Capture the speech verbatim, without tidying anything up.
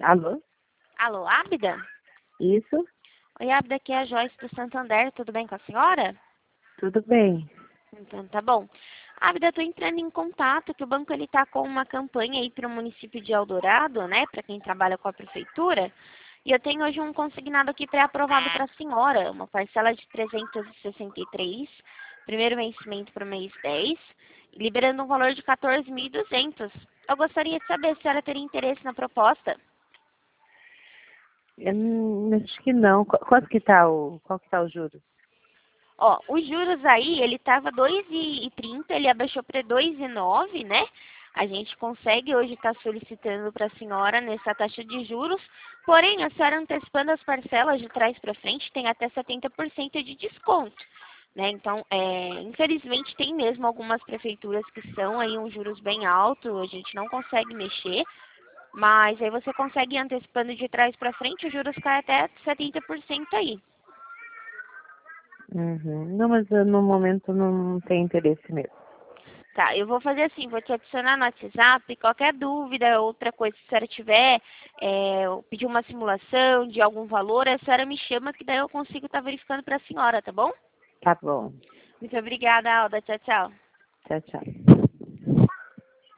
Alô? Alô, Ábida? Isso? Oi, Ábida, aqui é a Joyce do Santander, tudo bem com a senhora? Tudo bem. Então, tá bom. Ábida, estou entrando em contato, que o banco ele está com uma campanha aí para o município de Eldorado, né, para quem trabalha com a prefeitura, e eu tenho hoje um consignado aqui pré-aprovado para a senhora, uma parcela de trezentos e sessenta e três, primeiro vencimento para o mês dez, liberando um valor de quatorze mil e duzentos. Eu gostaria de saber se a senhora teria interesse na proposta. Eu não- acho que não. Qu- Quanto que tá o, qual que tá o juros? Ó, os juros aí, ele estava dois e trinta, ele abaixou para dois e nove, né? A gente consegue hoje estar solicitando para a senhora nessa taxa de juros, porém, a senhora antecipando as parcelas de trás para frente tem até setenta por cento de desconto, né? Então, é, infelizmente, tem mesmo algumas prefeituras que são aí um juros bem alto, a gente não consegue mexer, mas aí você consegue ir antecipando de trás para frente, os juros caem até setenta por cento aí. Uhum. Não, mas eu, no momento não tenho interesse mesmo. Tá, eu vou fazer assim, vou te adicionar no WhatsApp, qualquer dúvida, outra coisa, se a senhora tiver, é, eu pedir uma simulação de algum valor, a senhora me chama que daí eu consigo estar verificando para a senhora, tá bom? Tá bom. Muito obrigada, Alda. Tchau, tchau. Tchau, tchau.